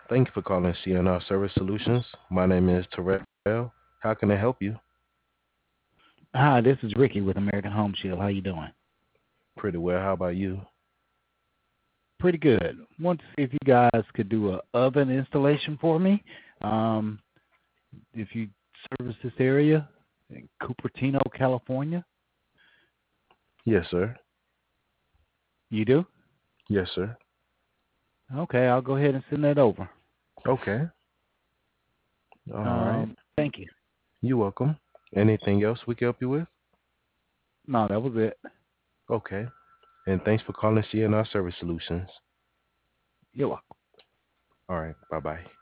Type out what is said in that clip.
Thank you for calling CNR Service Solutions. My name is Terrell. How can I help you? Hi, this is Ricky with American Home Shield. How you doing? Pretty well. How about you? Pretty good. Want to see if you guys could do a oven installation for me. Um, if you service this area in Cupertino, California, Yes, sir. you do? Yes, sir. Okay, I'll go ahead and send that over. Okay. All right. Thank you. You're welcome. Anything else we can help you with? No, that was it. Okay. And thanks for calling CNR Service Solutions. You're welcome. All right. Bye bye.